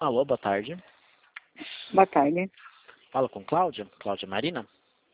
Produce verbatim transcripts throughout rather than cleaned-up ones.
Alô, boa tarde. Boa tarde. Fala com Cláudia? Cláudia Marina?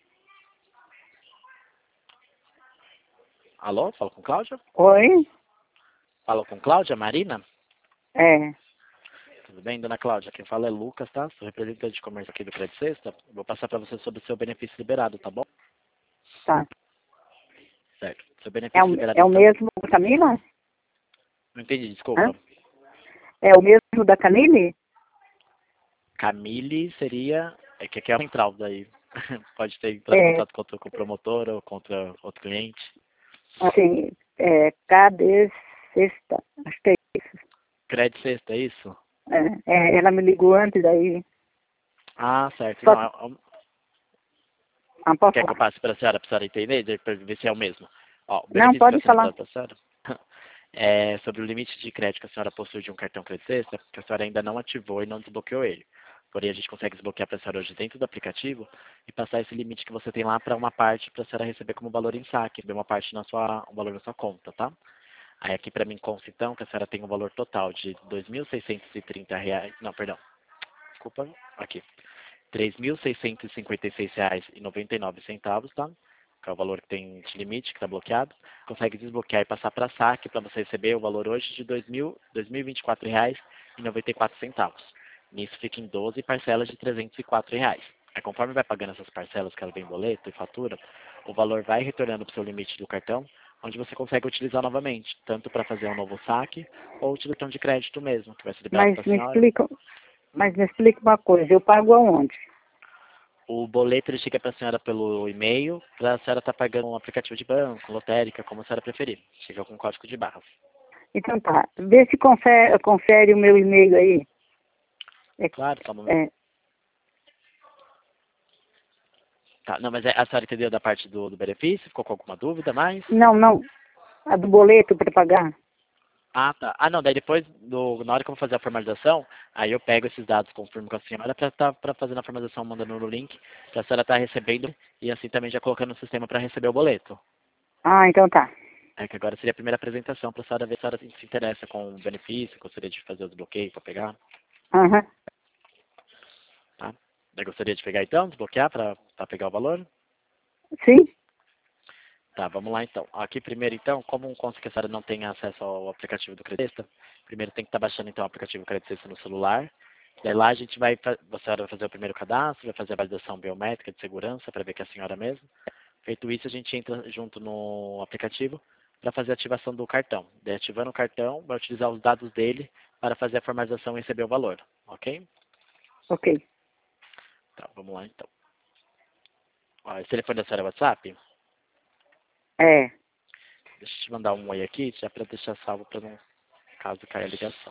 Alô, fala com Cláudia? Oi? Fala com Cláudia Marina? É. Tudo bem, dona Cláudia? Quem fala é Lucas, tá? Sou representante de comércio aqui do Crédito Sexta. Vou passar para você sobre o seu benefício liberado, tá bom? Tá. Certo. Seu É benefício o, liberado, é o então... mesmo da Camila? Não entendi, desculpa. Hã? É o mesmo da Camille? Camille seria... É que aqui é a central, daí pode ter entrado em É, contato contra o promotor ou contra outro cliente. assim, é, cadê sexta? Acho que é isso. Crédito Sexta, é isso? É, é, ela me ligou antes, aí... Ah, certo. Só Não, que... é- é- Ah, pode quer que eu falar. passe para a senhora, para a senhora entender, para ver se é o mesmo? Ó, o Não, benefício que pode está sendo falar. dado para a senhora é sobre o limite de crédito que a senhora possui de um cartão Crédito Sexta, que a senhora ainda não ativou e não desbloqueou ele. Porém, a gente consegue desbloquear para a senhora hoje dentro do aplicativo e passar esse limite que você tem lá para uma parte para a senhora receber como valor em saque, receber uma parte na sua, um valor na sua conta, tá? Aí aqui para mim consta então que a senhora tem um valor total de dois mil seiscentos e trinta reais, não, perdão, desculpa, aqui, três mil seiscentos e cinquenta e seis reais e noventa e nove centavos, tá? Que é o valor que tem de limite, que está bloqueado. Consegue desbloquear e passar para saque para você receber o valor hoje de dois mil, dois mil e vinte e quatro reais e noventa e quatro centavos. Nisso fica em doze parcelas de trezentos e quatro reais. Aí conforme vai pagando essas parcelas que ela vem em boleto e fatura, o valor vai retornando para o seu limite do cartão, onde você consegue utilizar novamente, tanto para fazer um novo saque ou o cartão de crédito mesmo, que vai ser liberado Mas para a me senhora. explica, mas me explica uma coisa, eu pago aonde? O boleto ele chega para a senhora pelo e-mail, para a senhora estar pagando um aplicativo de banco, lotérica, como a senhora preferir. Chega com código de barras. Então tá, vê se confere, confere o meu e-mail aí. É, Claro, só um momento. é, Tá, não, mas é- a senhora entendeu da parte do, do benefício? Ficou com alguma dúvida mais? não, não, a do boleto para pagar. Ah, tá. Ah, não, daí depois, do, na hora que eu vou fazer a formalização, aí eu pego esses dados, confirmo com a senhora para estar para fazer a formalização, mandando no link, para a senhora estar recebendo e assim também já colocando no sistema para receber o boleto. Ah, então tá. É que agora seria a primeira apresentação para a senhora ver se a senhora se interessa com o benefício, gostaria de fazer o desbloqueio para pegar. Aham. Tá? Eu gostaria de pegar então, desbloquear para pegar o valor? Sim? Tá, vamos lá então. Aqui primeiro então, como um consta que a senhora não tem acesso ao aplicativo do Credista, primeiro tem que estar baixando então o aplicativo Credista no celular. Daí lá a gente vai, fa- a senhora vai fazer o primeiro cadastro, vai fazer a validação biométrica de segurança para ver que é a senhora mesmo. Feito isso, a gente entra junto no aplicativo para fazer a ativação do cartão. Daí ativando o cartão, vai utilizar os dados dele para fazer a formalização e receber o valor, ok? Ok. Tá, vamos lá então. Ó, esse telefone da senhora é WhatsApp? É. Deixa eu te mandar um oi aqui, já para deixar salvo para não caso caia a ligação.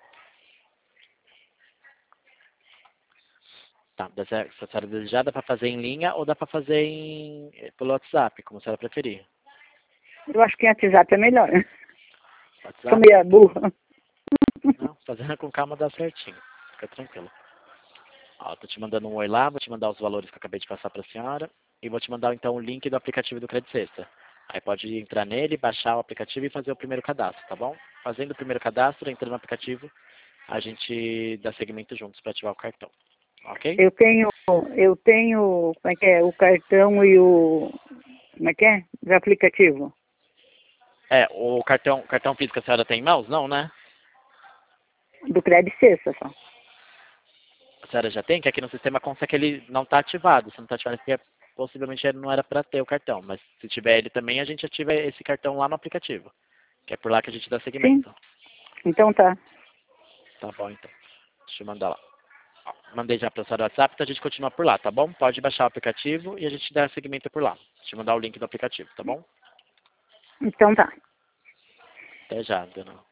Tá, dá certo. Se a senhora desejar, dá para fazer em linha ou dá para fazer em, pelo WhatsApp, como a senhora preferir. Eu acho que em WhatsApp é melhor. Sou WhatsApp? meia Então, burra. não, fazendo com calma dá certinho. Fica tranquilo. Ó, tô te mandando um oi lá, vou te mandar os valores que eu acabei de passar para a senhora e vou te mandar então o link do aplicativo do Credit Sexta. Aí pode entrar nele, baixar o aplicativo e fazer o primeiro cadastro, tá bom? Fazendo o primeiro cadastro, entrando no aplicativo, a gente dá seguimento juntos para ativar o cartão. Ok? Eu tenho, eu tenho, como é que é, o cartão e o, como é que é? O aplicativo. É, o cartão, cartão físico a senhora tem em mãos? Não, né? Do Crédito Sexta só. A senhora já tem, que aqui no sistema consta que ele não está ativado. Se não está ativado, é porque possivelmente ele não era para ter o cartão. Mas se tiver ele também, a gente ativa esse cartão lá no aplicativo. Que é por lá que a gente dá Sim? seguimento. Então tá. Tá bom, então. Deixa eu mandar lá. Ó, mandei já para a senhora o WhatsApp, então a gente continua por lá, tá bom? Pode baixar o aplicativo e a gente dá seguimento por lá. Deixa eu mandar o link do aplicativo, tá bom? Então tá. Até já, dona.